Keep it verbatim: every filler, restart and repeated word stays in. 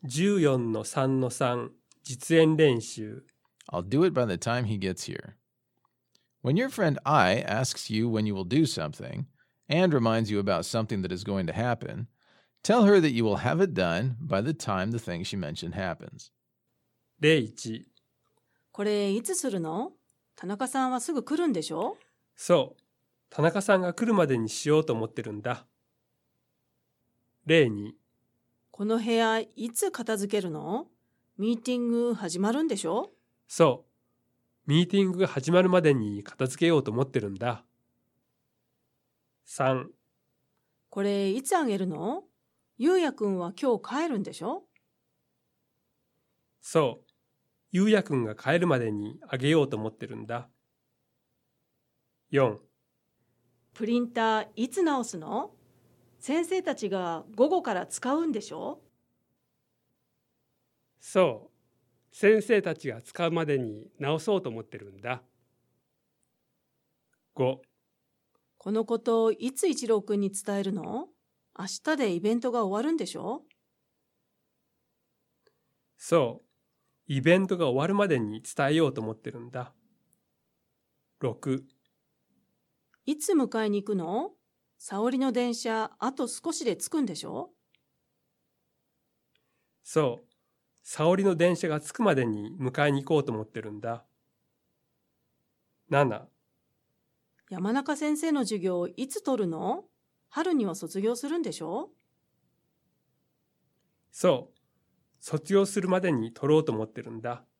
じゅうよんのさんのさん 実演練習 I'll do it by the time he gets here. When your friend I asks you when you will do something and reminds you about something that is going to happen, tell her that you will have it done by the time the thing she mentioned happens. 例いちこれいつするの？田中さんはすぐ来るんでしょ？ そう、田中さんが来るまでにしようと思ってるんだ。例にこの部屋いつ片付けるの？ミーティング始まるんでしょ？ そう、ミーティングが始まるまでに片付けようと思ってるんだ。さんこれいつあげるの？ゆうやくんは今日帰るんでしょ？ そう、ゆうやくんが帰るまでにあげようと思ってるんだ。よんプリンターいつ直すの？先生たちが午後から使うんでしょ？ そう、先生たちが使うまでに直そうと思ってるんだ。 ごこのこといつ一郎くんに伝えるの？明日でイベントが終わるんでしょ？ そう、イベントが終わるまでに伝えようと思ってるんだ。ろくいつ迎えに行くの？沙織の電車あと少しで着くんでしょ？ そう、沙織の電車が着くまでに迎えに行こうと思ってるんだ。なな山中先生の授業いつ取るの？春には卒業するんでしょ？ そう、卒業するまでに取ろうと思ってるんだ。